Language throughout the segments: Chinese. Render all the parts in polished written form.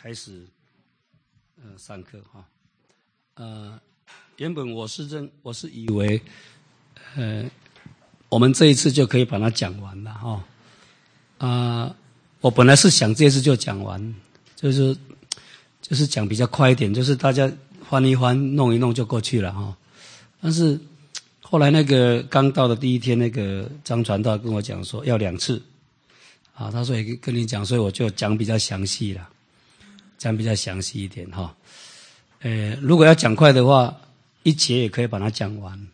开始上课哈。原本我是以为我们这一次就可以把它讲完了哈。我本来是想这次就讲完，就是讲比较快一点，就是大家翻一翻弄一弄就过去了哈。但是后来那个刚到的第一天，那个张传道跟我讲说要2次啊，他说也跟你讲，所以我就讲比较详细了，讲比较详细一点哈。如果要讲快的话，一节也可以把它讲完，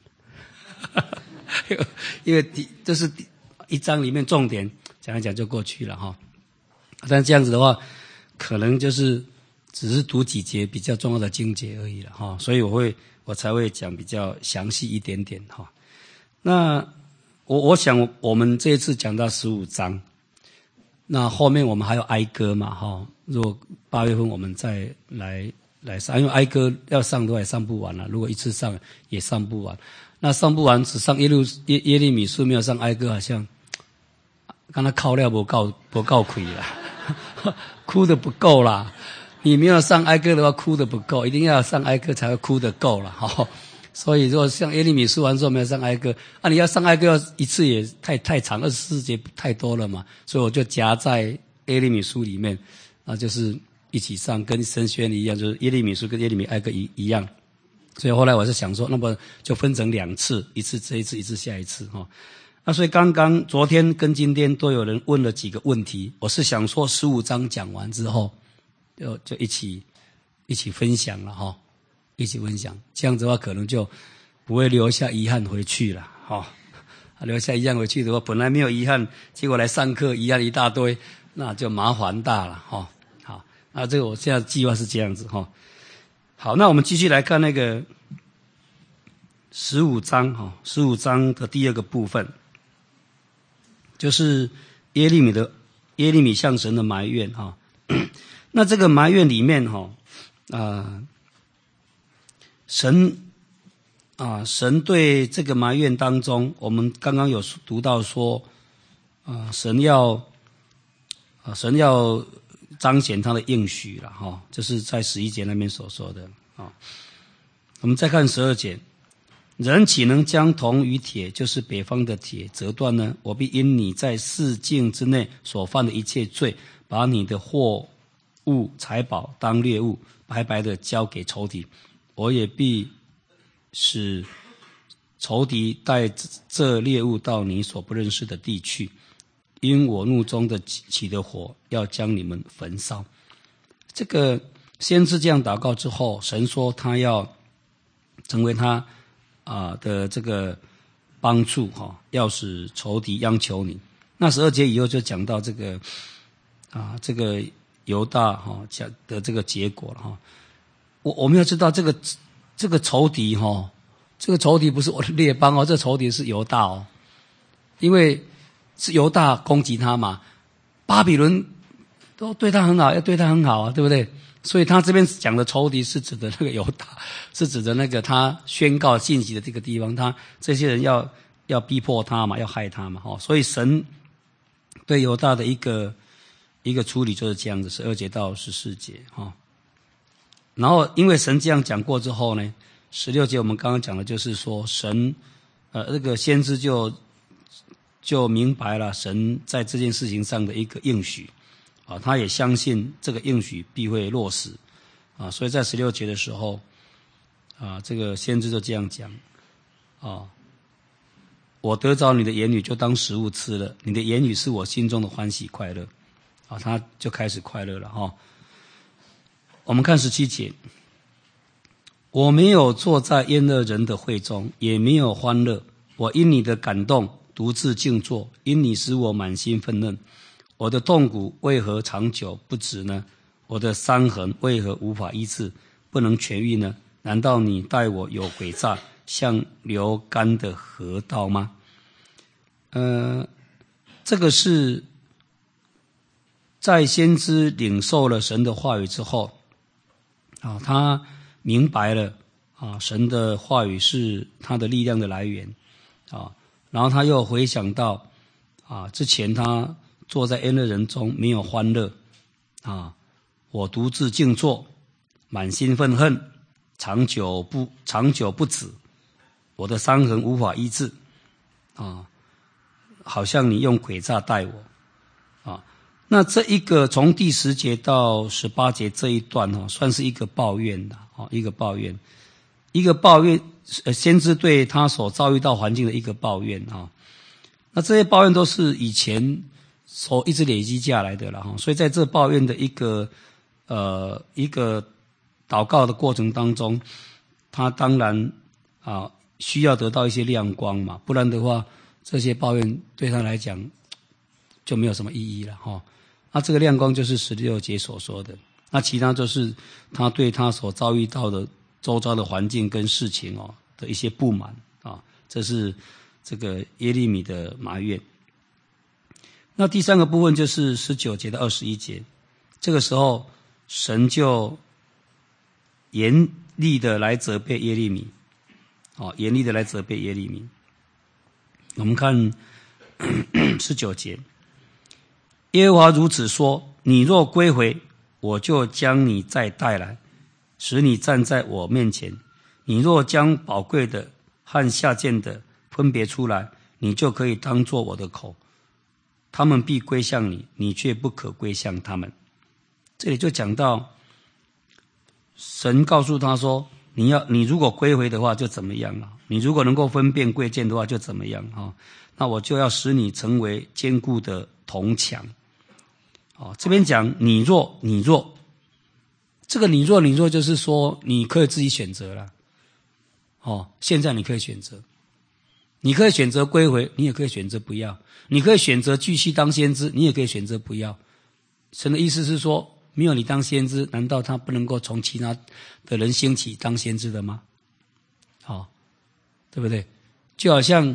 因为这是一章里面重点讲一讲就过去了哈。但这样子的话，可能就是只是读几节比较重要的经节而已了哈，所以我才会讲比较详细一点点哈。那我想我们这一次讲到15章，那后面我们还有哀歌嘛哈。如果8月份我们再来上，因为哀歌要上都还上不完了，如果一次上也上不完。那上不完只上耶利米书没有上哀歌，好像刚才靠料不够亏啦，哭的不够啦。你没有上哀歌的话，哭的不够，一定要上哀歌才会哭得够了哈。所以如果像耶利米书完之后没有上哀歌，你要上哀歌要一次也太长，24节太多了嘛，所以我就夹在耶利米书里面，就是一起上，跟神学院一样，就是耶利米书跟耶利米哀歌一样。所以后来我是想说，那么就分成2次，一次这一次，一次下一次哈。所以刚刚昨天跟今天都有人问了几个问题，我是想说15章讲完之后，就一起分享了哈，一起分享，这样子的话可能就不会留下遗憾回去了哈。留下遗憾回去的话，本来没有遗憾，结果来上课遗憾一大堆，那就麻烦大了哈。好，那这个我现在计划是这样子哈。好，那我们继续来看那个15章哈，15章的第2个部分，就是耶利米向神的埋怨哈。那这个埋怨里面哈，神对这个埋怨当中，我们刚刚有读到说，神要彰显他的应许了哈，就是在11节那边所说的啊。我们再看12节，人岂能将铜与铁，就是北方的铁折断呢？我必因你在4境之内所犯的一切罪，把你的货物财宝当掠物，白白的交给仇敌。我也必使仇敌带这猎物到你所不认识的地去，因我怒中的起的火要将你们焚烧。这个先知这样祷告之后，神说他要成为他的这个帮助哈，要使仇敌央求你。那12节以后就讲到这个犹大讲的这个结果了哈。我们要知道这个仇敌哈，这个仇敌不是我的列邦这仇敌是犹大因为是犹大攻击他嘛，巴比伦都对他很好，要对他很好对不对？所以他这边讲的仇敌是指的那个犹大，是指的那个他宣告信息的这个地方，他这些人要逼迫他嘛，要害他嘛所以神对犹大的一个处理就是这样子，12节到14节然后因为神这样讲过之后呢，16节我们刚刚讲的就是说神这个先知就明白了神在这件事情上的一个应许他也相信这个应许必会落实所以在16节的时候这个先知就这样讲我得着你的言语就当食物吃了，你的言语是我心中的欢喜快乐他就开始快乐了我们看17节，我没有坐在厌恶人的会中，也没有欢乐，我因你的感动独自静坐，因你使我满心愤恨。我的痛苦为何长久不止呢？我的伤痕为何无法医治，不能痊愈呢？难道你待我有诡诈，像流干的河道吗？这个是在先知领受了神的话语之后他明白了神的话语是他的力量的来源然后他又回想到之前他坐在厌恶人中没有欢乐我独自静坐，满心愤恨，长久不止，我的伤痕无法医治啊，好像你用诡诈待我啊。那这一个从第10节到18节这一段算是一个抱怨的一个抱怨，先知对他所遭遇到环境的一个抱怨啊。那这些抱怨都是以前所一直累积下来的了哈，所以在这抱怨的一个祷告的过程当中，他当然需要得到一些亮光嘛，不然的话这些抱怨对他来讲就没有什么意义了哈。那这个亮光就是16节所说的，那其他就是他对他所遭遇到的周遭的环境跟事情的一些不满啊，这是这个耶利米的埋怨。那第3个部分就是19节到21节，这个时候神就严厉的来责备耶利米，严厉的来责备耶利米。我们看19节，耶和华如此说：你若归回，我就将你再带来，使你站在我面前。你若将宝贵的和下贱的分别出来，你就可以当作我的口。他们必归向你，你却不可归向他们。这里就讲到神告诉他说，你如果归回的话就怎么样啊？你如果能够分辨贵贱的话就怎么样啊？那我就要使你成为坚固的铜墙。这边讲你若，这个你若就是说你可以自己选择了。现在你可以选择，你可以选择归回，你也可以选择不要，你可以选择继续当先知，你也可以选择不要。神的意思是说，没有你当先知，难道他不能够从其他的人兴起当先知的吗？对不对？就好像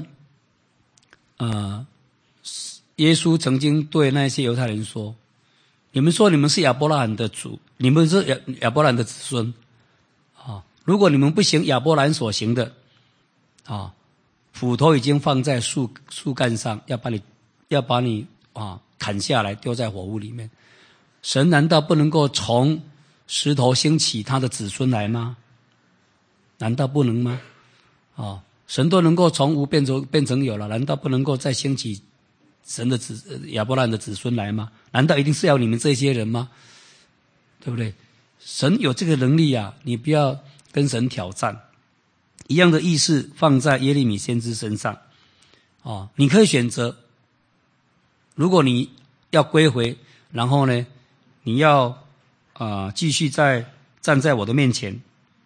耶稣曾经对那些犹太人说，你们说你们是亚伯拉罕的主，你们是亚伯拉罕的子孙如果你们不行亚伯兰所行的斧头已经放在树干上，要把你砍下来丢在火屋里面，神难道不能够从石头兴起他的子孙来吗？难道不能吗？神都能够从无变成有了，难道不能够再兴起神的亚伯兰的子孙来吗？难道一定是要你们这些人吗？对不对？神有这个能力你不要跟神挑战。一样的意思放在耶利米先知身上你可以选择，如果你要归回，然后呢你要继续站在我的面前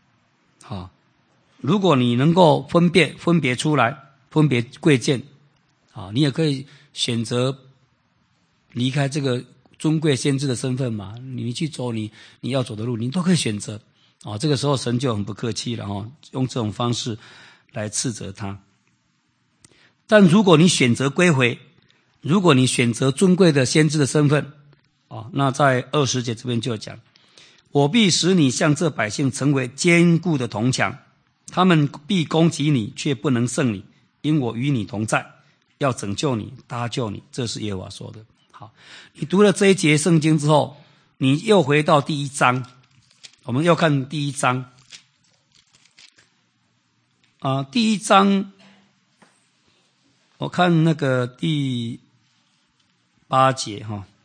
如果你能够分别出来，分别贵贱你也可以选择离开这个尊贵先知的身份嘛，你去走你要走的路，你都可以选择这个时候神就很不客气了用这种方式来斥责他。但如果你选择归回，如果你选择尊贵的先知的身份那在20节这边就讲，我必使你向这百姓成为坚固的铜墙，他们必攻击你，却不能胜你，因我与你同在，要拯救你，搭救你。这是耶和华说的。好，你读了这一节圣经之后，你又回到第1章，我们要看第1章第1章我看那个第8节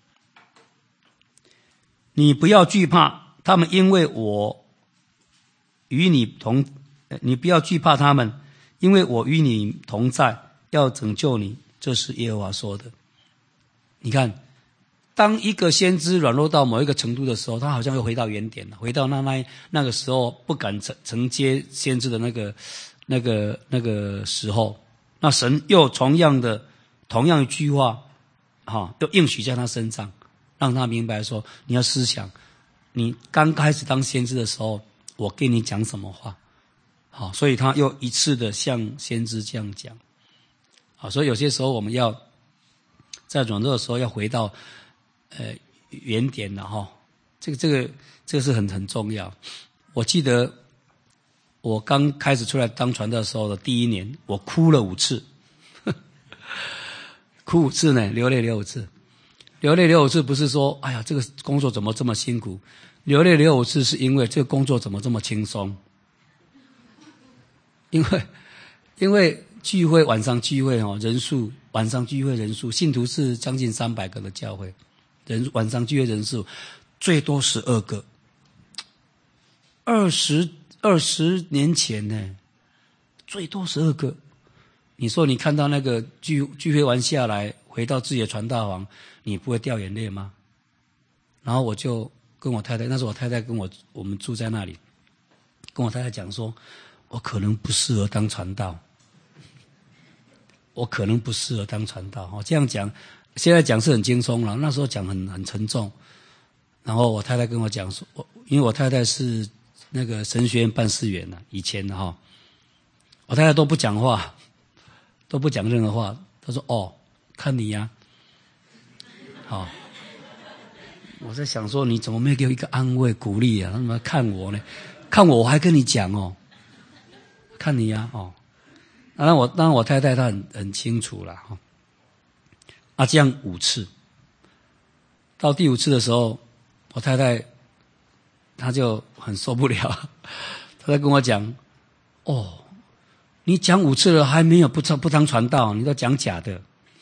你不要惧怕他们，因为我与你同你不要惧怕他们，因为我与你同在，要拯救你。这是耶和华说的。你看，当一个先知软弱到某一个程度的时候，他好像又回到原点了，回到那个时候不敢承接先知的那个时候，那神又同样一句话又应许在他身上，让他明白说，你要思想你刚开始当先知的时候我跟你讲什么话所以他又一次的向先知这样讲所以有些时候我们要在软弱的时候要回到原点了这个是很重要。我记得我刚开始出来当传道的时候的第1年，我哭了5次哭5次呢，流泪流5次。 流泪流5次不是说哎呀这个工作怎么这么辛苦，流泪流5次是因为这个工作怎么这么轻松。因为聚会晚上聚会人数晚上聚会人数，信徒是将近300个的教会，晚上聚会人数最多12个。20年前呢，最多12个。你说你看到那个聚会完下来，回到自己的传道房，你不会掉眼泪吗？然后我就跟我太太，那时候我太太跟我们住在那里，跟我太太讲说，我可能不适合当传道，我可能不适合当传道。这样讲，现在讲是很轻松了，那时候讲很沉重。然后我太太跟我讲说，因为我太太是那个神学院办事员呢，以前的我太太都不讲话。都不讲任何话，他说：“哦，看你呀。”好，我在想说，你怎么没给我一个安慰、鼓励啊？他怎么看我呢？看我还跟你讲看你呀当然我太太她很清楚了这样5次，到第5次的时候，我太太她就很受不了，她在跟我讲：“你讲5次了，还没有不当传道，你都讲假的。”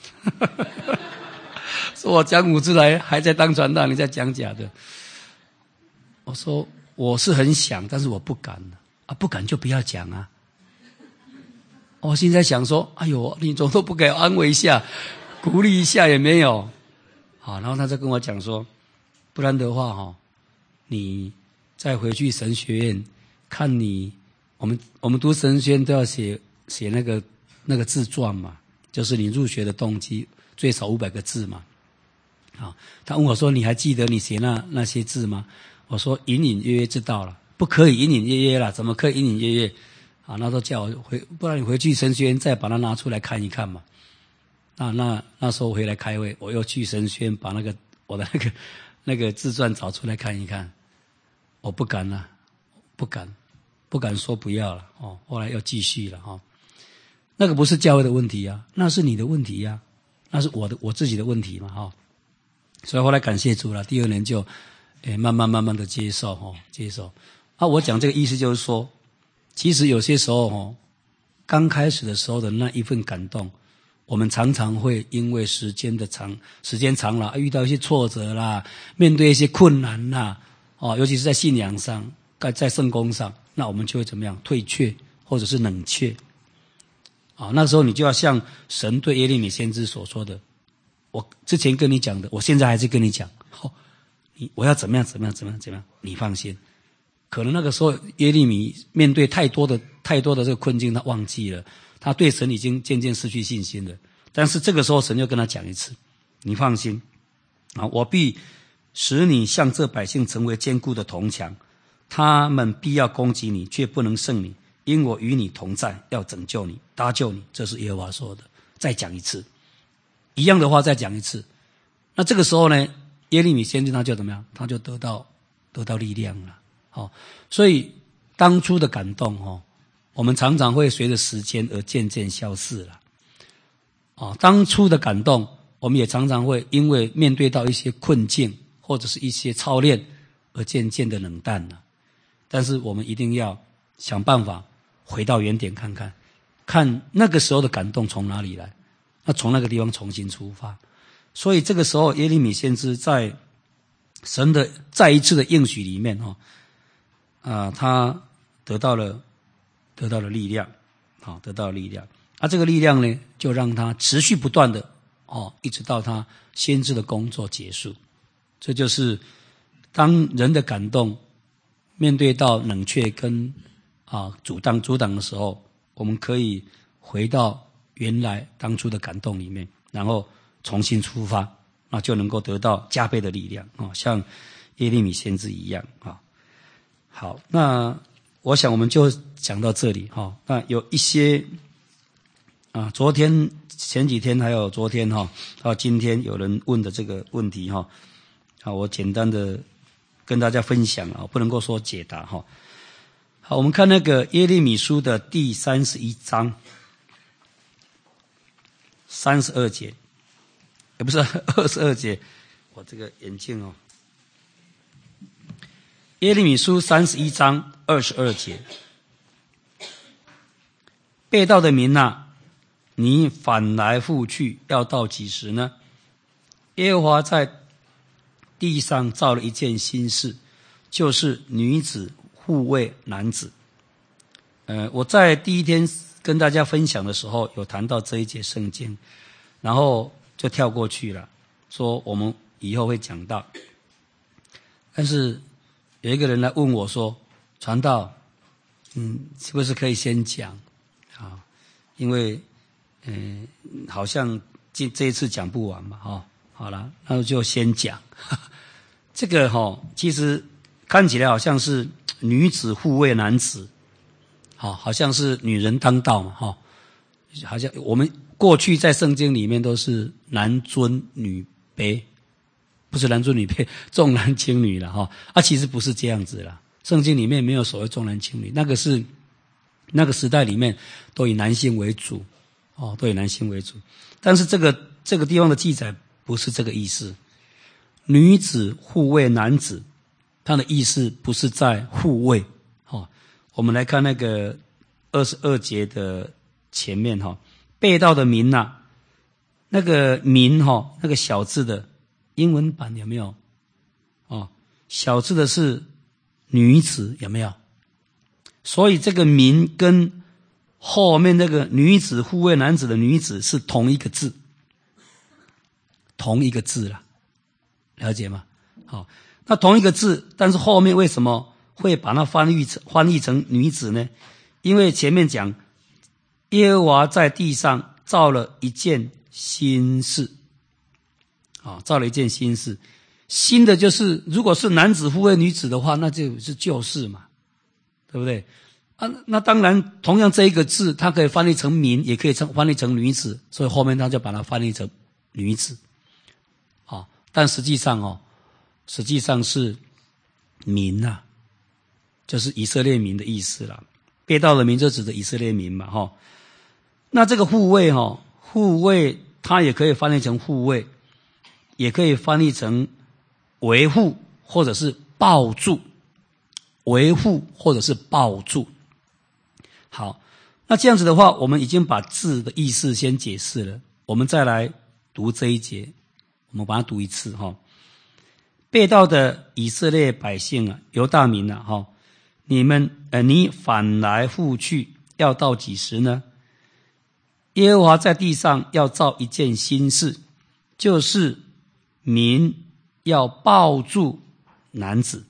说我讲5次了，还在当传道，你在讲假的。我说我是很想，但是我不敢不敢就不要讲啊。我现在想说，哎呦，你总都不给我安慰一下，鼓励一下也没有。好，然后他就跟我讲说，不然的话你再回去神学院看你。我们读神学院都要写那个自传嘛，就是你入学的动机，最少500个字嘛。他问我说：“你还记得你写那些字吗？”我说：“隐隐约约知道了，不可以隐隐约约啦，怎么可以隐隐约约？”那都叫我不然你回去神学院再把它拿出来看一看嘛。那时候回来开会，我又去神学院把我的那个自传找出来看一看。我不敢了，不敢说不要了后来要继续了那个不是教会的问题啊，那是你的问题啊，那是我自己的问题嘛所以后来感谢主了，第2年就慢慢的接受接受。我讲这个意思就是说，其实有些时候刚开始的时候的那一份感动，我们常常会因为时间长了，遇到一些挫折啦，面对一些困难啦尤其是在信仰上，在圣工上，那我们就会怎么样？退却或者是冷却那时候你就要像神对耶利米先知所说的，我之前跟你讲的，我现在还是跟你讲我要怎么样，你放心。可能那个时候耶利米面对太多的这个困境，他忘记了，他对神已经渐渐失去信心了。但是这个时候神又跟他讲一次，你放心我必使你向这百姓成为坚固的铜墙，他们必要攻击你，却不能胜你，因我与你同在，要拯救你，搭救你。这是耶和华说的。再讲一次，一样的话再讲一次。那这个时候呢，耶利米先知他就怎么样？他就得到力量了所以当初的感动我们常常会随着时间而渐渐消逝了当初的感动，我们也常常会因为面对到一些困境或者是一些操练而渐渐的冷淡了。但是我们一定要想办法回到原点看那个时候的感动从哪里来，那从那个地方重新出发。所以这个时候耶利米先知在神的再一次的应许里面他得到了力量得到了力量。这个力量呢，就让他持续不断的一直到他先知的工作结束。这就是当人的感动面对到冷却跟阻挡的时候，我们可以回到原来当初的感动里面，然后重新出发，那就能够得到加倍的力量像耶利米先知一样好，那我想我们就讲到这里那有一些昨天前几天还有昨天到今天有人问的这个问题我简单的跟大家分享不能够说解答好，我们看那个耶利米书的第31章32节，不是22节我这个眼镜哦。耶利米书31章22节，被盗的民啊，你反来覆去，要到几时呢？耶和华在地上造了一件新事，就是女子护卫男子。我在第一天跟大家分享的时候，有谈到这一节圣经，然后就跳过去了，说我们以后会讲到。但是有一个人来问我说：“传道，是不是可以先讲啊？因为好像这一次讲不完嘛，哈。好了，那就先讲。这个其实看起来好像是女子护卫男子。”好像是女人当道嘛，好像我们过去在圣经里面都是男尊女卑，不是男尊女卑，重男轻女了其实不是这样子啦，圣经里面没有所谓重男轻女，那个是那个时代里面都以男性为主，都以男性为主，但是这个地方的记载不是这个意思，女子护卫男子，它的意思不是在护卫。我们来看那个22节的前面被盗的民啊，那个民那个小字的英文版有没有？小字的是女子有没有？所以这个民跟后面那个女子护卫男子的女子是同一个字，同一个字啦，了解吗？那同一个字，但是后面为什么会把它翻译成女子呢？因为前面讲耶和华在地上造了一件新事，造了一件新事。新的就是如果是男子护卫女子的话，那就是旧事嘛，对不对？那当然同样这一个字它可以翻译成民，也可以翻译成女子，所以后面他就把它翻译成女子。但实际上是民啊，就是以色列民的意思啦，被盗的民就指的以色列民嘛，那这个护卫护卫它也可以翻译成护卫，也可以翻译成维护或者是抱住，维护或者是抱住。好，那这样子的话，我们已经把字的意思先解释了，我们再来读这一节，我们把它读一次被盗的以色列百姓啊，犹大民啊，你反来覆去，要到几时呢？耶和华在地上要造一件新事，就是民要抱住男子。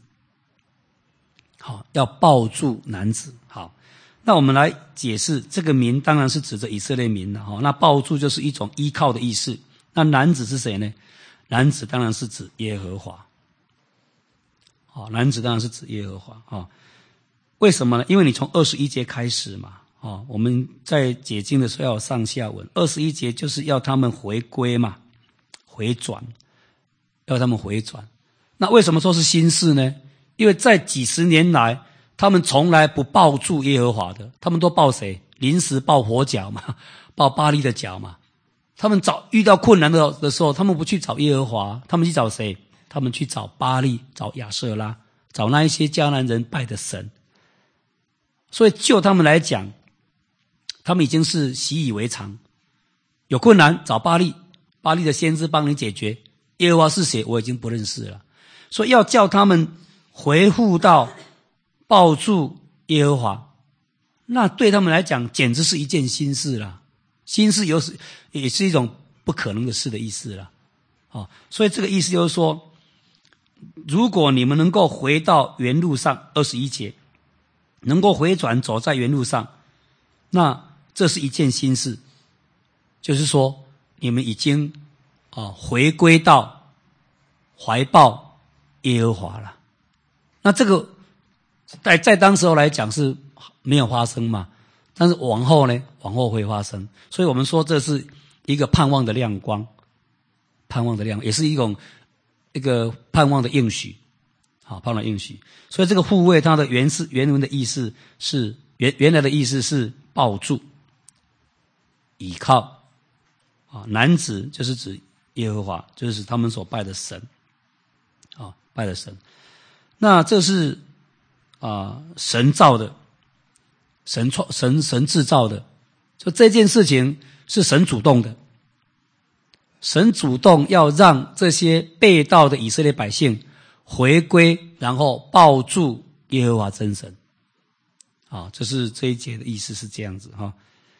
要抱住男子。好，那我们来解释，这个民当然是指着以色列民了那抱住就是一种依靠的意思。那男子是谁呢？男子当然是指耶和华。男子当然是指耶和华为什么呢？因为你从21节开始嘛我们在解经的时候要有上下文，21节就是要他们回归嘛，回转，要他们回转。那为什么说是新事呢？因为在几十年来他们从来不抱住耶和华的，他们都抱谁？临时抱佛脚嘛，抱巴力的脚嘛。他们遇到困难的时候，他们不去找耶和华，他们去找谁？他们去找巴力，找亚舍拉，找那一些迦南人拜的神。所以就他们来讲，他们已经是习以为常，有困难找巴力，巴力的先知帮你解决，耶和华是谁我已经不认识了。所以要叫他们回复到抱住耶和华，那对他们来讲简直是一件新事啦。新事也是一种不可能的事的意思啦。所以这个意思就是说，如果你们能够回到原路上，21节能够回转走在原路上，那这是一件新事，就是说你们已经回归到怀抱耶和华了。那这个在当时候来讲是没有发生嘛，但是往后呢，往后会发生。所以我们说这是一个盼望的亮光，盼望的亮，也是一个盼望的应许，盼望的应许。所以这个护卫它的原文的意思是原来的意思是抱住、倚靠。男子就是指耶和华，就是指他们所拜的神。 拜了神。那这是神造的，神制造的，就这件事情是神主动的，神主动要让这些背道的以色列百姓回归，然后抱住耶和华真神。这是这一节的意思是这样子哈。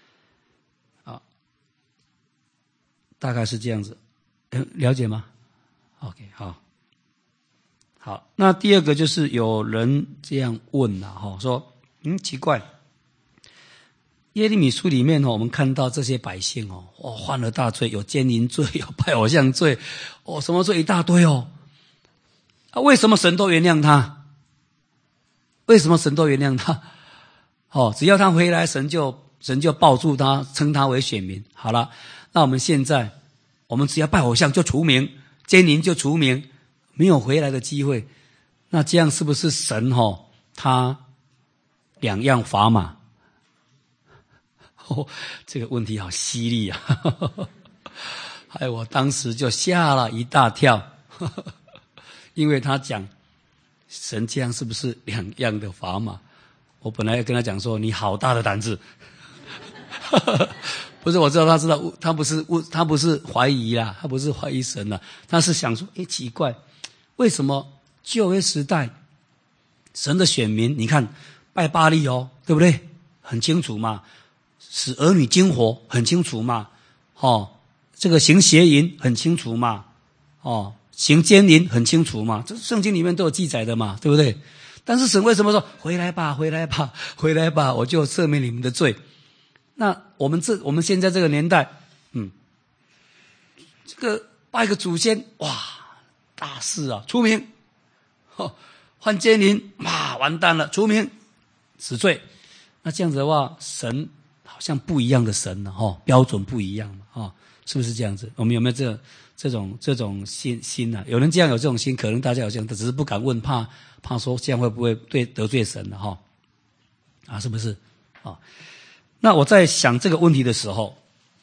大概是这样子，了解吗 ？OK， 好。那第二个就是有人这样问了说，奇怪，耶利米书里面我们看到这些百姓犯了大罪，有奸淫罪，有拜偶像罪，什么罪一大堆为什么神都原谅他？为什么神都原谅他？只要他回来，神就抱住他，称他为选民。好了。那我们现在，我们只要拜偶像就除名，奸淫就除名，没有回来的机会。那这样是不是神他两样砝码？这个问题好犀利啊！我当时就吓了一大跳，因为他讲神这样是不是两样的砝码？我本来要跟他讲说，你好大的胆子。不是，我知道他不是怀疑啦，他不是怀疑神啦，他是想说，奇怪，为什么旧约时代神的选民，你看拜巴力对不对？很清楚嘛，使儿女惊火很清楚嘛，这个行邪淫很清楚嘛，行奸淫很清楚嘛，这圣经里面都有记载的嘛，对不对？但是神为什么说回来吧，回来吧，回来吧，我就赦免你们的罪？那我们现在这个年代，这个拜个祖先，哇，大事啊，除名，犯奸淫，完蛋了，除名，死罪。那这样子的话，神好像不一样的神了标准不一样嘛是不是这样子？我们有没有这种心啊？有人这样有这种心，可能大家有这样，只是不敢问，怕说这样会不会得罪神了是不是那我在想这个问题的时候，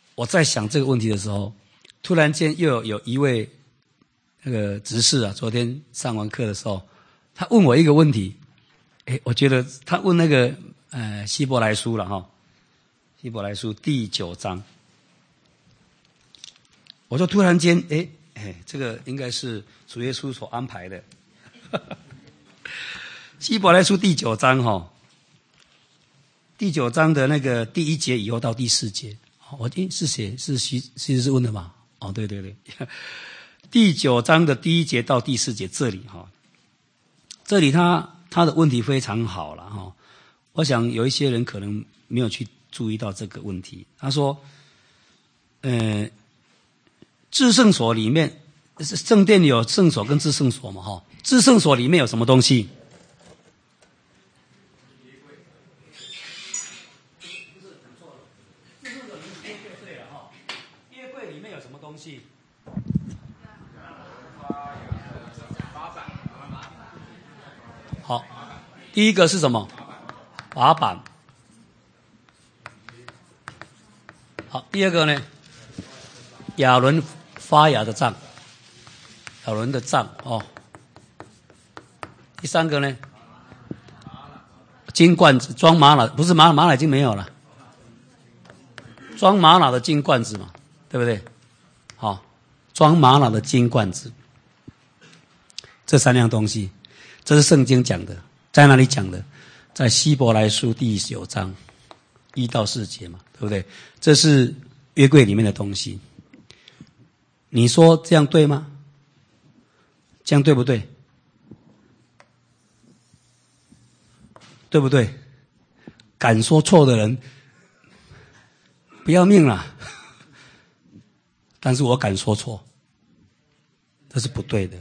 突然间又有一位那个执事昨天上完课的时候，他问我一个问题，我觉得他问那个希伯来书了希伯来书第9章，我就突然间这个应该是主耶稣所安排的。希伯来书第9章第9章的那个第1节以后到第4节，是谁？是问的嘛？对，第9章的第1节到第4节这里他的问题非常好了我想有一些人可能没有去注意到这个问题。他说，至圣所里面，圣殿有圣所跟至圣所嘛至圣所里面有什么东西？好，第一个是什么？法版。好，第二个呢？亚伦发芽的杖，亚伦的杖第三个呢？金罐子装玛瑙，不是玛瑙已经没有了，装玛瑙的金罐子嘛，对不对？装玛瑙的金罐子，这3样东西，这是圣经讲的，在哪里讲的？在希伯来书第9章1到4节嘛，对不对？这是约柜里面的东西。你说这样对吗？这样对不对？对不对？敢说错的人不要命了。但是我敢说错，这是不对的。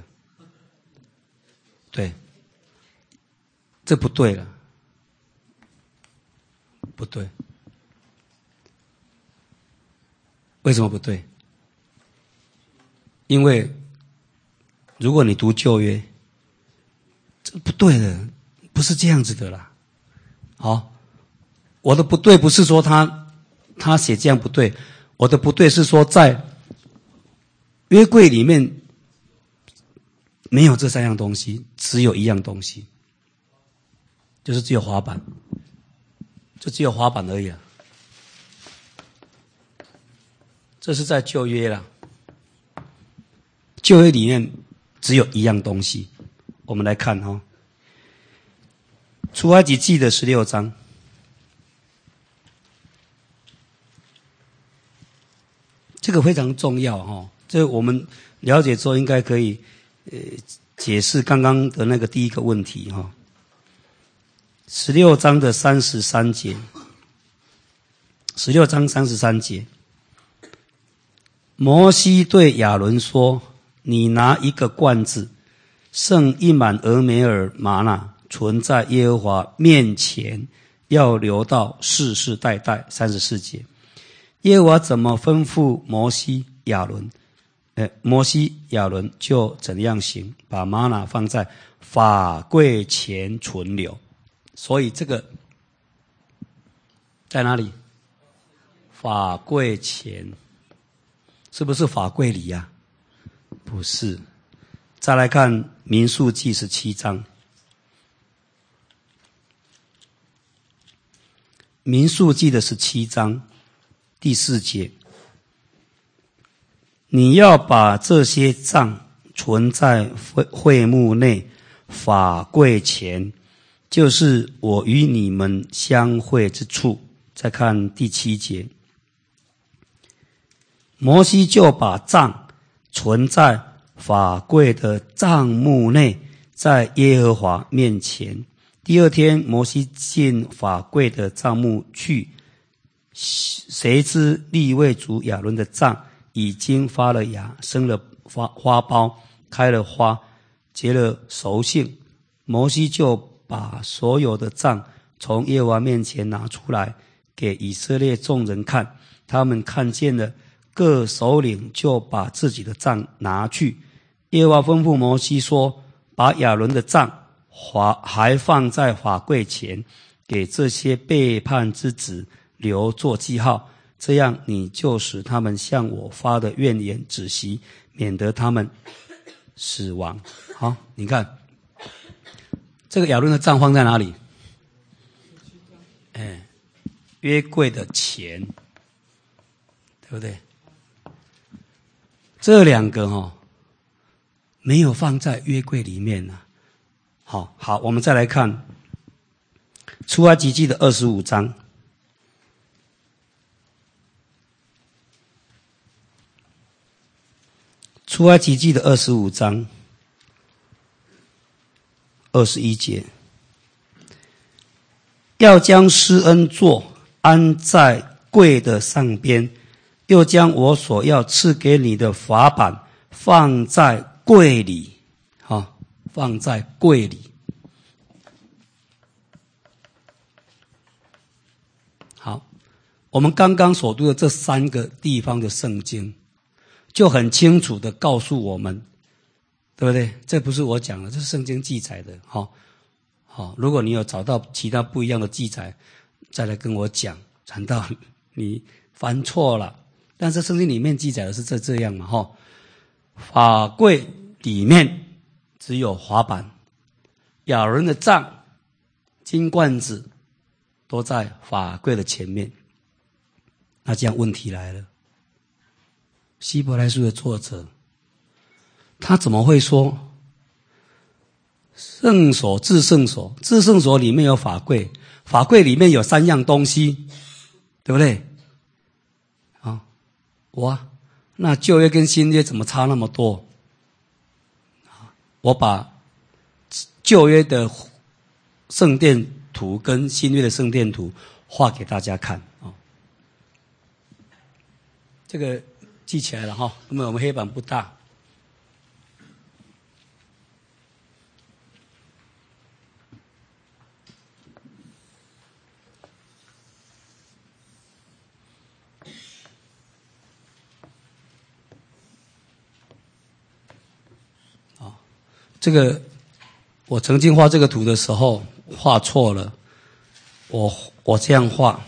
对，这不对了，不对。为什么不对？因为如果你读旧约，这不对的，不是这样子的啦。我的不对不是说他写这样不对，我的不对是说在约柜里面没有这三样东西，只有一样东西，就是只有滑板，就只有滑板而已啊。这是在旧约啦，旧约里面只有一样东西。我们来看哈，出埃及记的16章，这个非常重要哈。这我们了解之后，应该可以解释刚刚的那个第一个问题哈。16章的33节，16章33节，摩西对亚伦说：“你拿一个罐子，盛一满俄梅尔玛纳，存在耶和华面前，要留到世世代代。”34节，耶和华怎么吩咐摩西亚伦？摩西亚伦就怎样行，把玛纳放在法柜前存留。所以这个在哪里？法柜前，是不是法柜里呀？不是。再来看民数记17章，民数记的17章第4节，你要把这些杖存在会幕内法柜前，就是我与你们相会之处。再看第7节，摩西就把杖存在法柜的帐幕内，在耶和华面前。第二天，摩西进法柜的帐幕去，谁知利未族亚伦的杖已经发了芽，生了花苞，开了花，结了熟杏。摩西就把所有的杖从耶和华面前拿出来，给以色列众人看。他们看见了，各首领就把自己的杖拿去。耶和华吩咐摩西说：“把亚伦的杖还放在法柜前，给这些背叛之子留作记号，这样你就使他们向我发的怨言止息，免得他们死亡。”好，你看这个亚伦的杖放在哪里？约柜的前，对不对？这两个没有放在约柜里面啊。好，我们再来看出埃及记的25章。出埃及记的25章21节，要将施恩座安在柜的上边，又将我所要赐给你的法版放在柜里，放在柜里。好，我们刚刚所读的这3个地方的圣经，就很清楚的告诉我们，对不对？这不是我讲的，这是圣经记载的。如果你有找到其他不一样的记载，再来跟我讲，传道你翻错了。但是圣经里面记载的是这样嘛，法柜里面只有滑板，亚伦的杖、金罐子都在法柜的前面。那这样问题来了，希伯来书的作者他怎么会说圣所至圣所，至圣所里面有法柜，法柜里面有3样东西，对不对？那旧约跟新约怎么差那么多？我把旧约的圣殿图跟新约的圣殿图画给大家看。这个记起来了因为我们黑板不大。这个我曾经画这个图的时候画错了，我这样画，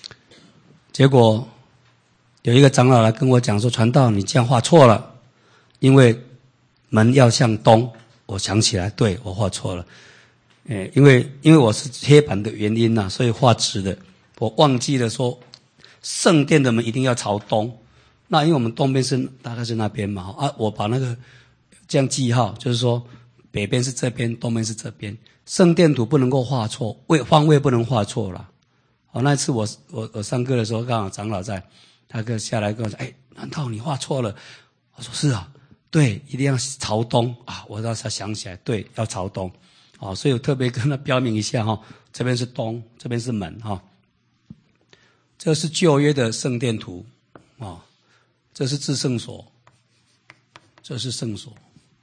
结果有一个长老来跟我讲说：“传道，你这样画错了， 因为门要向东，我想起来，对，我画错了。因为我是黑板的原因呐，所以画直的。我忘记了说，圣殿的门一定要朝东。那因为我们东边是大概是那边嘛，我把那个这样记号，就是说北边是这边，东边是这边。圣殿图不能够画错，方位不能画错了。那一次我上课的时候，刚好长老在，他下来跟我说：“难道你画错了？”我说：“是啊，对，一定要朝东啊！”我当时想起来，对，要朝东。所以我特别跟他标明一下这边是东，这边是门这是旧约的圣殿图这是至圣所，这是圣所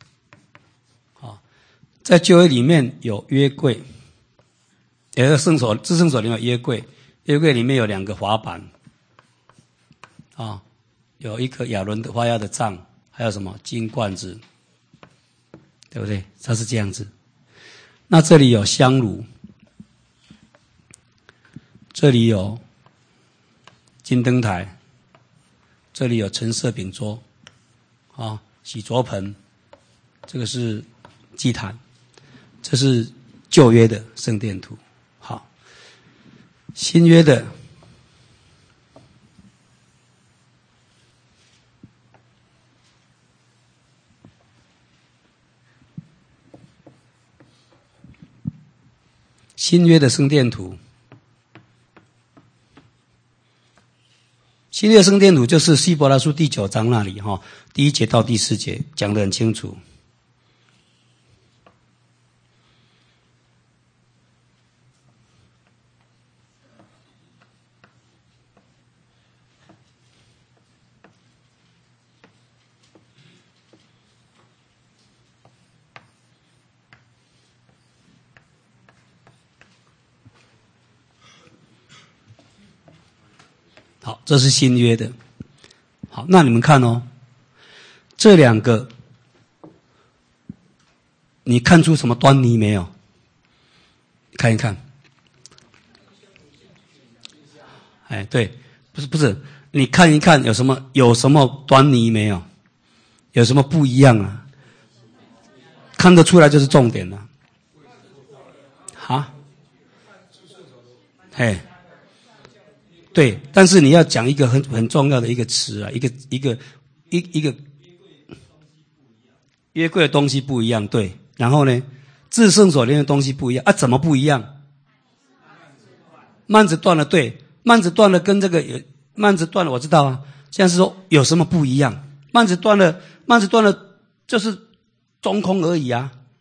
在旧约里面有约柜，有个圣所，至圣所里面有约柜，约柜里面有2个法版有一颗亚伦的发芽的杖，还有什么金罐子，对不对？它是这样子。那这里有香炉，这里有金灯台，这里有陈设饼桌洗濯盆，这个是祭坛，这是旧约的圣殿图。好，新约的圣殿图，新约圣殿图就是希伯来书第9章那里第1节到第4节讲得很清楚。好，这是新约的。好，那你们看这2个，你看出什么端倪没有？看一看。对，不是，你看一看有什么端倪没有？有什么不一样啊？看得出来就是重点了。对，但是你要讲一个很重要的一个词一个约柜的东西不一样，对。然后呢，至圣所里面的东西不一样怎么不一样？幔子断了，对，幔子断了跟这个幔子断了，我知道现在是说有什么不一样？幔子断了就是中空而已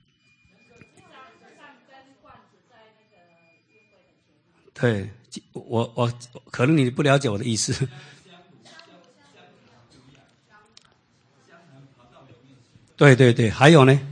对。我可能你不了解我的意思。对，还有呢？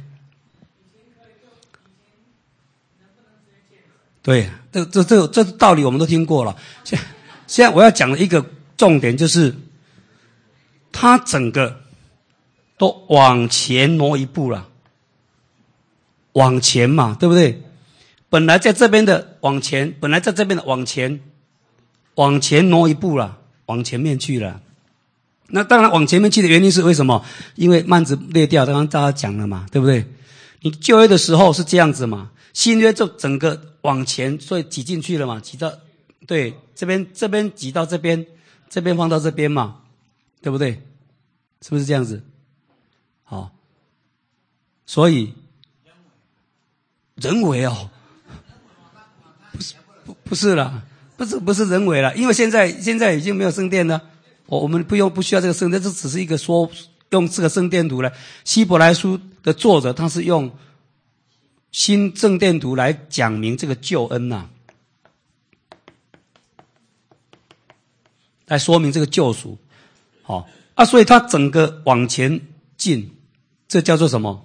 对，这道理我们都听过了。现在我要讲的一个重点就是，它整个都往前挪一步了，往前嘛，对不对？本来在这边的往前，本来在这边的往前挪一步了，往前面去了。那当然往前面去的原因是为什么？因为幔子裂掉，刚刚大家讲了嘛，对不对？你旧约的时候是这样子嘛，新约就整个往前，所以挤进去了嘛，挤到对这边挤到这边，这边放到这边嘛，对不对？是不是这样子？好，所以人为不是啦，不是人为了，因为现在已经没有圣殿了，我们不需要这个圣殿，这只是一个用这个圣殿图来。希伯来书的作者他是用新圣殿图来讲明这个救恩来说明这个救赎。所以他整个往前进，这叫做什么？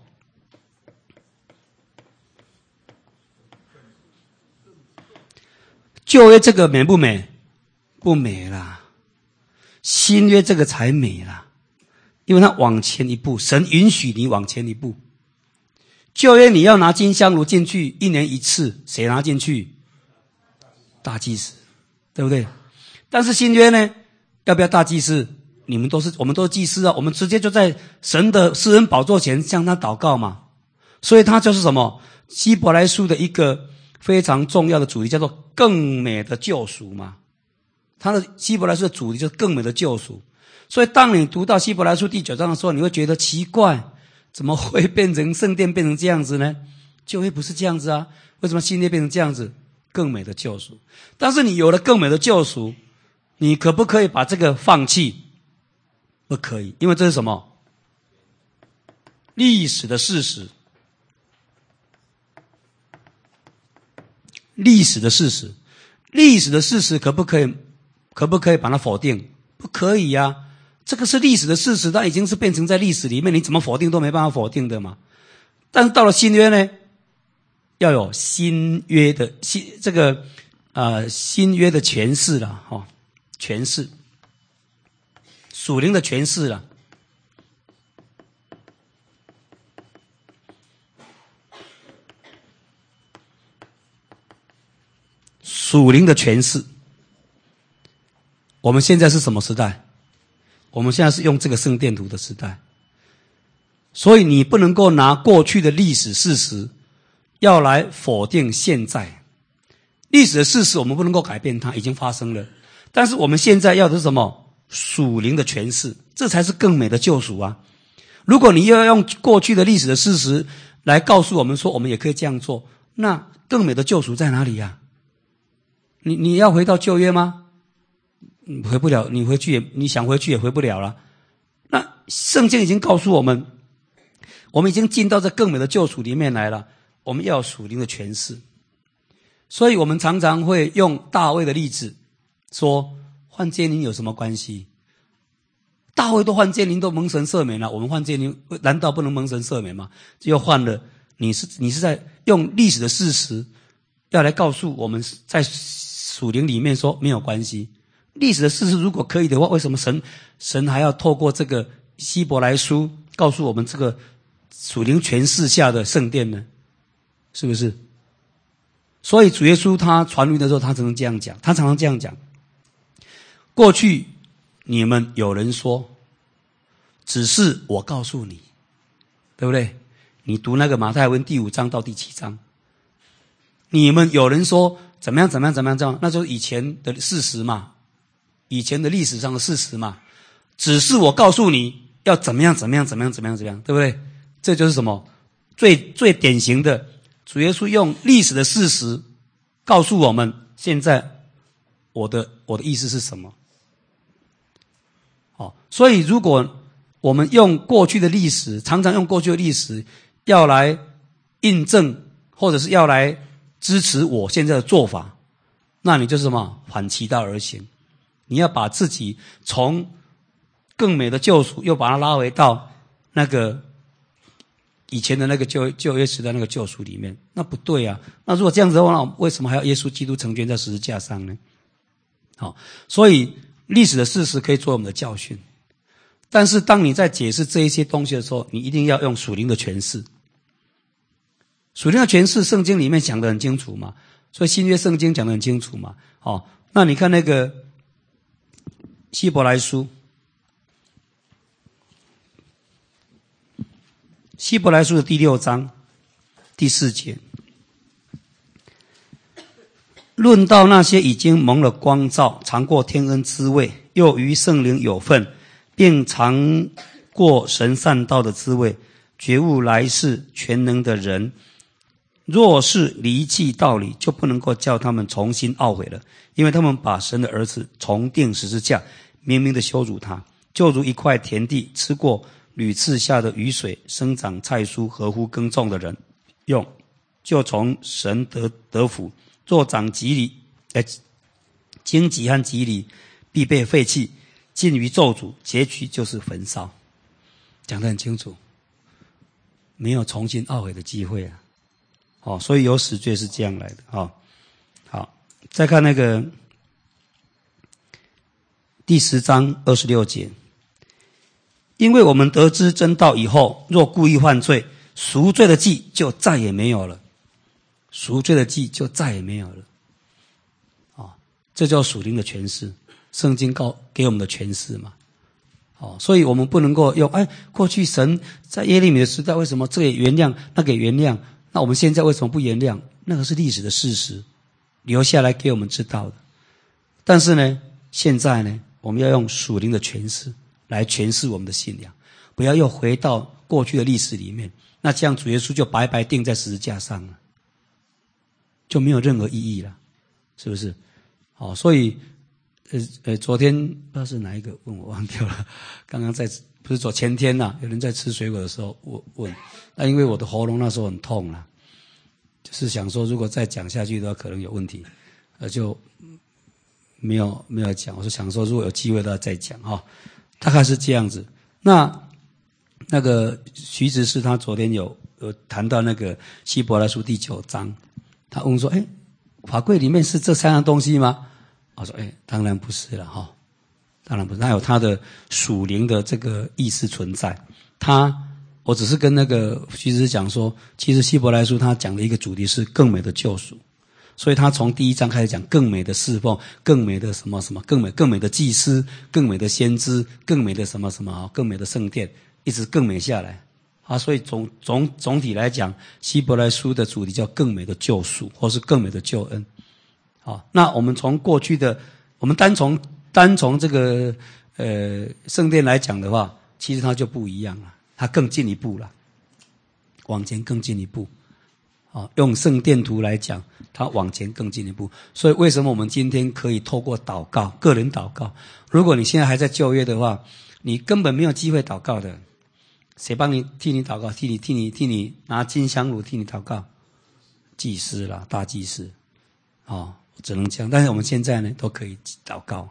旧约这个美不美？不美啦。新约这个才美啦，因为它往前一步，神允许你往前一步。旧约你要拿金香炉进去，1年1次，谁拿进去？大祭司，对不对？但是新约呢，要不要大祭司？ 我们都是祭司啊，我们直接就在神的施恩宝座前向他祷告嘛。所以他就是什么？希伯来书的一个非常重要的主题，叫做更美的救赎嘛。他的希伯来书的主题就是更美的救赎。所以当你读到希伯来书第9章的时候，你会觉得奇怪，怎么会变成圣殿变成这样子呢？旧约不是这样子啊，为什么新约变成这样子？更美的救赎。但是你有了更美的救赎，你可不可以把这个放弃？不可以，因为这是什么？历史的事实。历史的事实，历史的事实可不可以把它否定？不可以呀。这个是历史的事实，它已经是变成在历史里面，你怎么否定都没办法否定的嘛。但是到了新约呢，要有新约的新约的诠释了哈，诠释属灵的诠释了。属灵的诠释。我们现在是什么时代？我们现在是用这个圣殿图的时代。所以你不能够拿过去的历史事实要来否定现在。历史的事实我们不能够改变它，已经发生了。但是我们现在要的是什么？属灵的诠释，这才是更美的救赎啊。如果你要用过去的历史的事实来告诉我们说我们也可以这样做，那更美的救赎在哪里啊？你要回到旧约吗？回不了，你想回去也回不了了。那圣经已经告诉我们，我们已经进到这更美的救赎里面来了，我们要有属灵的诠释。所以我们常常会用大卫的例子说，犯奸淫有什么关系？大卫都犯奸淫都蒙神赦免了，我们犯奸淫难道不能蒙神赦免吗？又犯了，你是在用历史的事实要来告诉我们，在属灵里面说没有关系。历史的事实如果可以的话，为什么神还要透过这个希伯来书告诉我们这个属灵诠释下的圣殿呢？是不是？所以主耶稣他传福音的时候，他常常这样讲。过去你们有人说，只是我告诉你，对不对？你读那个马太福音第5章到第7章，你们有人说怎么样，那就是以前的事实嘛，以前的历史上的事实嘛。只是我告诉你要怎么样，对不对？这就是什么？最典型的，主耶稣用历史的事实告诉我们，现在我的意思是什么？所以如果我们用过去的历史，常常用过去的历史要来印证，或者是要来支持我现在的做法，那你就是什么？反其道而行。你要把自己从更美的救赎又把它拉回到那个以前的那个旧约时代那个救赎里面，那不对啊。那如果这样子的话，为什么还要耶稣基督成全在十字架上呢？所以历史的事实可以做我们的教训，但是当你在解释这一些东西的时候，你一定要用属灵的诠释。属灵的诠释，圣经里面讲得很清楚嘛，所以新约圣经讲得很清楚嘛。那你看那个希伯来书，希伯来书的第6章第4节，论到那些已经蒙了光照，尝过天恩滋味，又与圣灵有份，并尝过神善道的滋味，觉悟来世全能的人，若是离弃道理，就不能够叫他们重新懊悔了，因为他们把神的儿子重钉十字架，明明的羞辱他，就如一块田地吃过屡次下的雨水，生长菜蔬，合乎耕种的人用，就从神得福。若长棘藜，荆棘和棘藜必被废弃，尽于咒诅，结局就是焚烧。讲得很清楚，没有重新懊悔的机会啊。所以有死罪是这样来的。好，再看那个第10章26节，因为我们得知真道以后，若故意犯罪，赎罪的祭就再也没有了。赎罪的祭就再也没有了。这叫属灵的诠释，圣经给我们的诠释嘛。 所以我们不能够用过去神在耶利米的时代为什么这个也原谅那个也原谅，那我们现在为什么不原谅？那个是历史的事实，留下来给我们知道的。但是呢，现在呢，我们要用属灵的诠释来诠释我们的信仰，不要又回到过去的历史里面，那这样主耶稣就白白钉在十字架上了，就没有任何意义了，是不是？所以昨天不知道是哪一个问我忘掉了，刚刚不是前天啦，有人在吃水果的时候问，那因为我的喉咙那时候很痛啦，就是想说如果再讲下去的话可能有问题，就没有讲，我是想说如果有机会的话再讲大概是这样子。那个徐执事他昨天有谈到那个希伯来书第9章，他问说法柜里面是这3样东西吗？我说当然不是了当然不是，它有它的属灵的这个意思存在。我只是跟那个徐执事讲说，其实希伯来书他讲的一个主题是更美的救赎，所以他从第1章开始讲更美的侍奉，更美的什么什么，更美的祭司，更美的先知，更美的什么什么，更美的圣殿，一直更美下来所以总体来讲，希伯来书的主题叫更美的救赎，或是更美的救恩。那我们从过去的，我们单从这个圣殿来讲的话，其实它就不一样了，它更进一步了，往前更进一步。用圣殿图来讲，它往前更进一步。所以为什么我们今天可以透过祷告，个人祷告？如果你现在还在旧约的话，你根本没有机会祷告的。谁帮你替你祷告？替你拿金香炉替你祷告？祭司啦，大祭司。只能这样。但是我们现在呢，都可以祷告。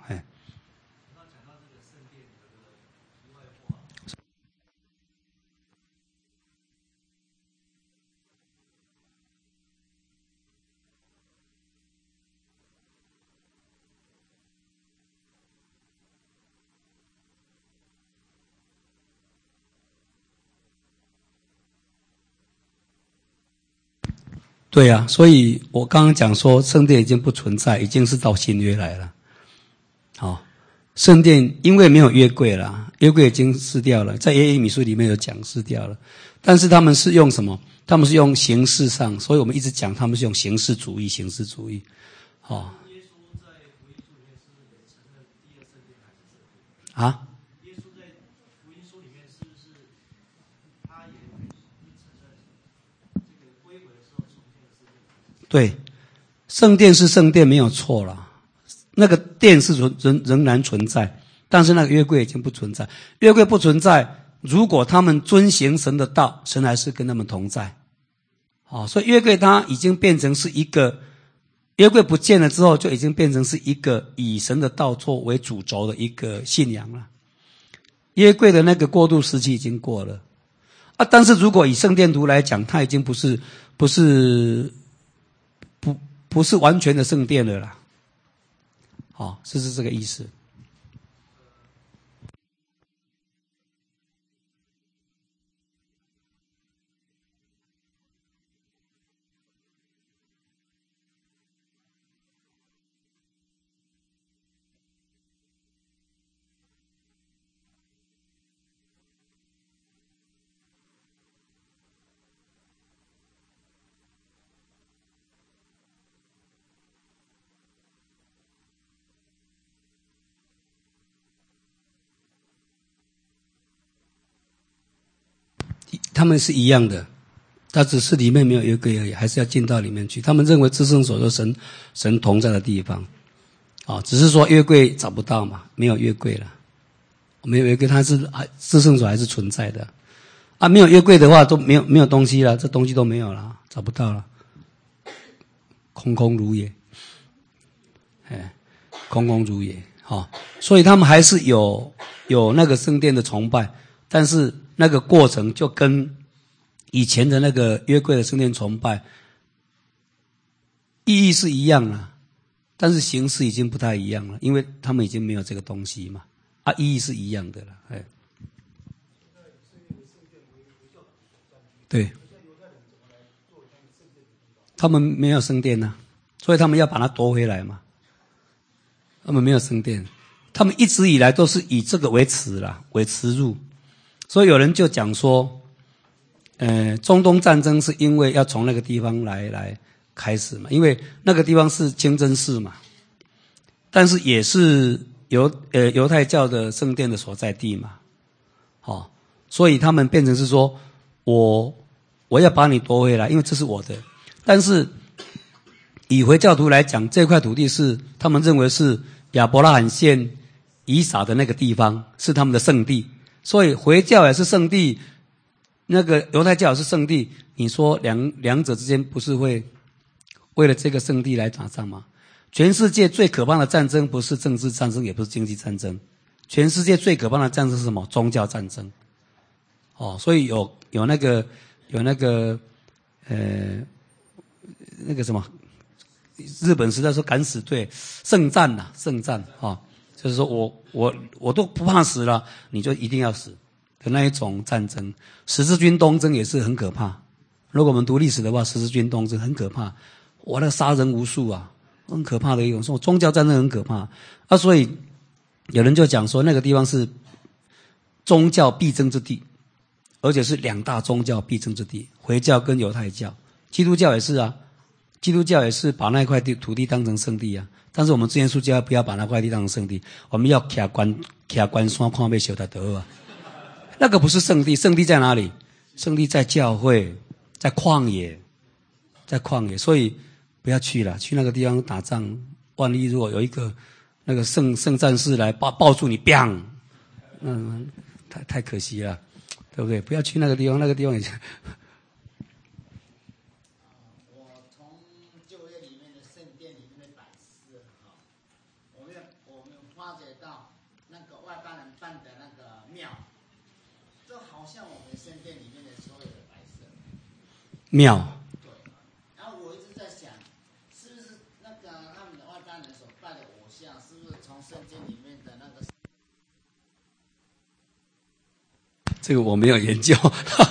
对啊，所以我刚刚讲说圣殿已经不存在，已经是到新约来了。圣殿因为没有约柜了，约柜已经撕掉了，在耶利米书里面有讲撕掉了。但是他们是用什么？他们是用形式上，所以我们一直讲他们是用形式主义。耶稣在福音书里面是不是也承认第二圣殿还是这个？耶稣在福音书里面是不是他也承认这个归回的时候重建的圣殿？对，圣殿是圣殿没有错啦，那个殿是仍然存在，但是那个约柜已经不存在。约柜不存在，如果他们遵行神的道，神还是跟他们同在。所以约柜它已经变成是一个，约柜不见了之后，就已经变成是一个以神的道作为主轴的一个信仰了。约柜的那个过渡时期已经过了但是如果以圣殿图来讲，它已经不是完全的圣殿了啦。是这个意思。他们是一样的，他只是里面没有约柜而已，还是要进到里面去。他们认为至圣所是神同在的地方只是说约柜找不到嘛，没有约柜了，没有约柜，它是至圣所还是存在的没有约柜的话，都没有东西了，这东西都没有了，找不到了，空空如也，空空如也所以他们还是有那个圣殿的崇拜，但是那个过程就跟以前的那个约柜的圣殿崇拜意义是一样了，但是形式已经不太一样了，因为他们已经没有这个东西嘛意义是一样的了对，他们没有圣殿所以他们要把它夺回来嘛，他们没有圣殿， 他们一直以来都是以这个为耻啦，为耻辱。所以有人就讲说，中东战争是因为要从那个地方来开始嘛，因为那个地方是清真寺嘛，但是也是犹太教的圣殿的所在地嘛，所以他们变成是说，我要把你夺回来，因为这是我的。但是以回教徒来讲，这块土地是他们认为是亚伯拉罕献以撒的那个地方，是他们的圣地，所以回教也是圣地，那个犹太教也是圣地。你说两者之间不是会为了这个圣地来打仗吗？全世界最可怕的战争不是政治战争，也不是经济战争，全世界最可怕的战争是什么？宗教战争。所以有那个那个什么，日本时代说敢死队圣战呐，圣战就是说我都不怕死了，你就一定要死的那一种战争。十字军东征也是很可怕。如果我们读历史的话，十字军东征很可怕，那个杀人无数啊，很可怕的一种。说宗教战争很可怕所以有人就讲说，那个地方是宗教必争之地，而且是两大宗教必争之地，回教跟犹太教。基督教也是啊，基督教也是把那块土地当成圣地啊。但是我们之前说教不要把那块地当成圣地，我们要徛关山看要修才得啊。那个不是圣地，圣地在哪里？圣地在教会，在旷野，所以不要去了，去那个地方打仗，万一如果有一个那个圣战士来抱住你 ，biang， 太可惜了，对不对？不要去那个地方，那个地方也。 我从旧约里面的圣殿里面的摆饰我们发觉到那个外邦人办的那个庙，就好像我们圣殿里面的所有的摆设。 庙。 对。然后我一直在想，是不是那个他们的外邦人所拜的偶像，是不是从圣经里面的那个？ 这个我没有研究，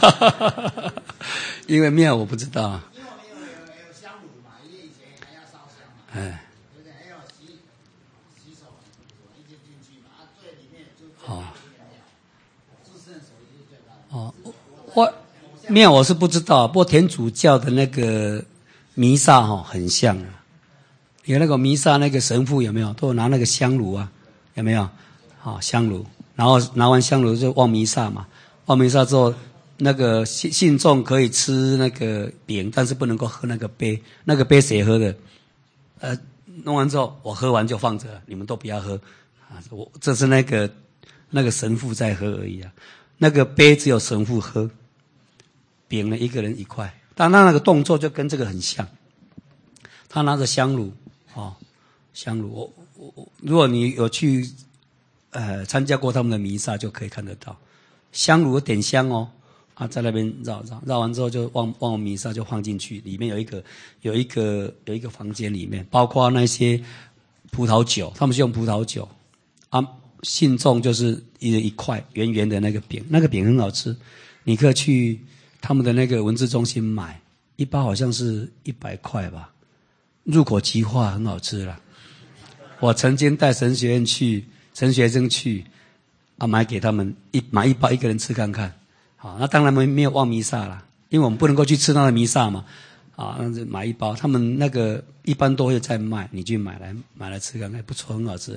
因为庙我不知道。 因为我们有香炉嘛，因为以前还要烧香嘛。对不对？还有洗手，一直进去嘛。最里面就最大的一个庙，至圣所也是最大的。 庙我是不知道，不过天主教的那个弥撒很像啊。有那个弥撒那个神父有没有？都拿那个香炉啊，有没有？香炉，然后拿完香炉就望弥撒嘛。望弥撒之后，那个信众可以吃那个饼，但是不能够喝那个杯。那个杯谁喝的？弄完之后我喝完就放着了，你们都不要喝这是那个神父在喝而已啊。那个杯只有神父喝，饼呢一个人一块。但那个动作就跟这个很像。他拿着香炉香炉，如果你有去参加过他们的弥撒，就可以看得到香炉点香在那边绕完之后就往弥撒就放进去，里面有一个房间，里面包括那些葡萄酒，他们是用葡萄酒信众就是一块圆圆的那个饼，那个饼很好吃，你可以去他们的那个文字中心买，一包好像是100块吧，入口即化，很好吃啦。我曾经带神学生去买给他们买一包，一个人吃看看。那当然没有忘弥撒啦，因为我们不能够去吃他的弥撒嘛。那就买一包，他们那个一般都会在卖，你去买来吃看看，不错，很好吃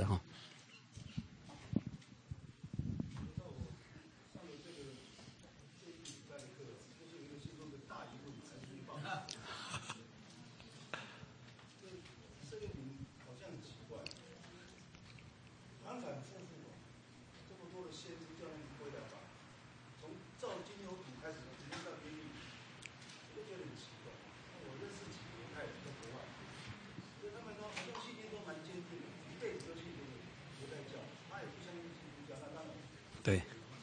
对。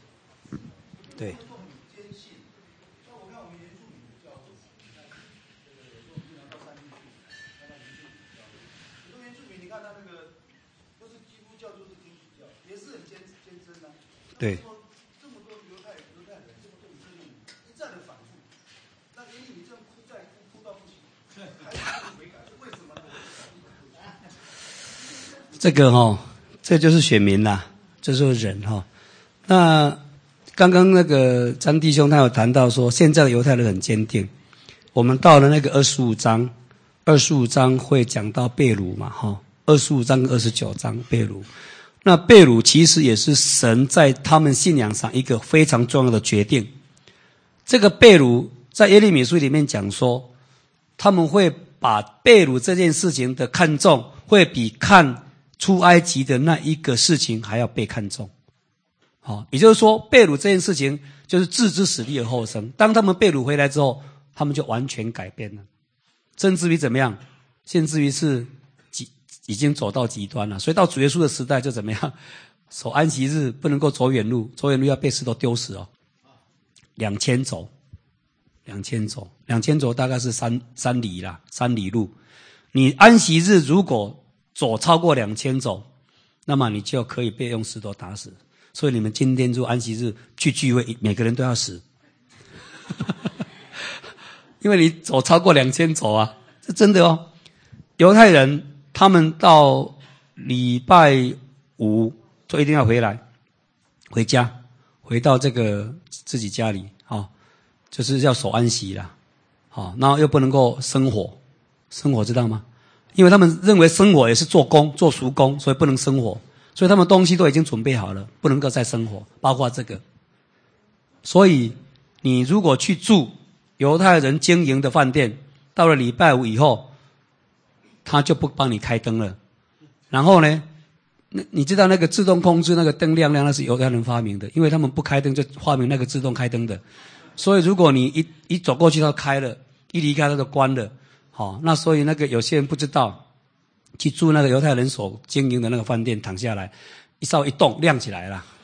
对。 这么多犹太人，这么多以色列人一再的反复，那连你这样哭到不行，还是悔改，是为什么呢？ 这个这就是选民啦，这就是人哈。那刚刚那个张弟兄他有谈到说，现在的犹太人很坚定。我们到了那个25章会讲到被掳嘛哈，25章跟29章被掳。那被掳其实也是神在他们信仰上一个非常重要的决定。这个被掳在耶利米书里面讲说，他们会把被掳这件事情的看重，会比看出埃及的那一个事情还要被看重。好，也就是说，被掳这件事情就是置之死地而后生。当他们被掳回来之后，他们就完全改变了，甚至于怎么样？甚至于是已经走到极端了。所以到主耶稣的时代就怎么样？守安息日不能够走远路，走远路要被石头丢死哦。2000走，2000走大概是3里啦，3里路。你安息日如果走超过2000走，那么你就可以被用石头打死。所以你们今天如果安息日去聚会，每个人都要死。因为你走超过2000走啊，这真的哦。犹太人他们到礼拜5就一定要回来，回家，回到这个自己家里，就是要守安息啦，然后又不能够生火知道吗？因为他们认为生火也是做工，做熟工，所以不能生火，所以他们东西都已经准备好了，不能够再生火，包括这个。所以你如果去住犹太人经营的饭店，到了礼拜5以后，他就不帮你开灯了。然后呢，你知道那个自动控制那个灯亮，那是犹太人发明的，因为他们不开灯就发明那个自动开灯的。所以如果你一走过去它开了，一离开它就关了。那所以那个有些人不知道，去住那个犹太人所经营的那个饭店，躺下来稍微一动亮起来了。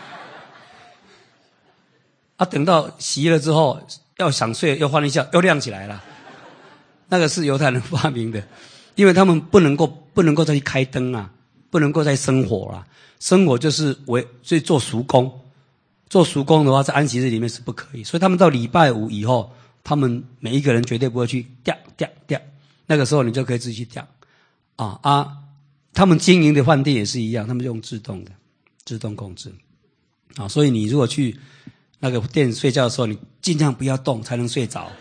等到熄了之后要想睡又换一下又亮起来了。那个是犹太人发明的，因为他们不能够再去开灯啊，不能够再生火啦。生火就是所以做熟工。做熟工的话，在安息日里面是不可以，所以他们到礼拜5以后，他们每一个人绝对不会去掉。那个时候你就可以自己去掉。他们经营的饭店也是一样，他们用自动控制。所以你如果去那个店睡觉的时候，你尽量不要动，才能睡着。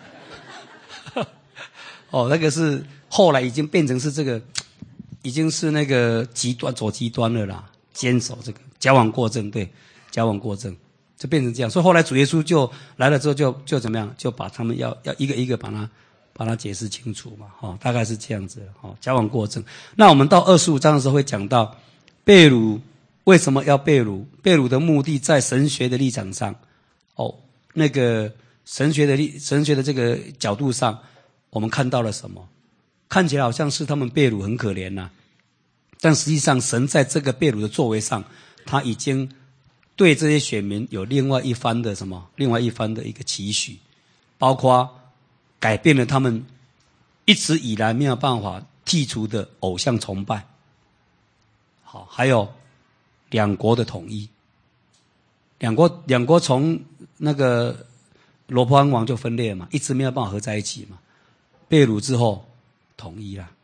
那个是后来已经变成是这个，已经是那个走极端了啦，坚守这个矫枉过正，对，矫枉过正。就变成这样，所以后来主耶稣就来了之后就怎么样，就把他们要一个一个把它解释清楚嘛，大概是这样子，矫枉过正。那我们到25章的时候会讲到被掳为什么要被掳，被掳的目的在神学的立场上，那个神学的这个角度上，我们看到了什么？看起来好像是他们被掳很可怜呐，但实际上神在这个被掳的作为上，他已经对这些选民有另外一番的一个期许，包括改变了他们一直以来没有办法剔除的偶像崇拜，还有两国的统一。两国从那个罗波安王就分裂嘛，一直没有办法合在一起嘛。被掳之后统一了，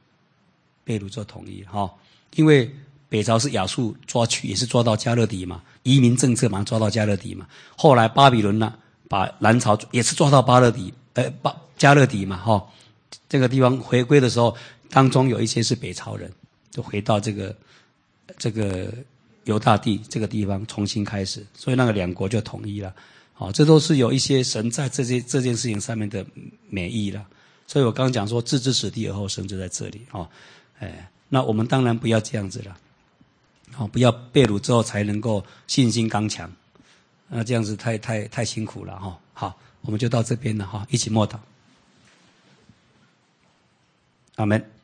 因为北朝是亚述抓去，也是抓到加勒底嘛，移民政策嘛抓到加勒底嘛。后来巴比伦呢，把南朝也是抓到加勒底嘛，这个地方回归的时候，当中有一些是北朝人，就回到这个犹大地这个地方重新开始，所以那个两国就统一了。这都是有一些神在这件事情上面的美意了。所以我刚刚讲说置之死地而后生就在这里。那我们当然不要这样子了。不要被掳之后才能够信心刚强，那这样子太辛苦了哈。好，我们就到这边了哈，一起默祷。阿们。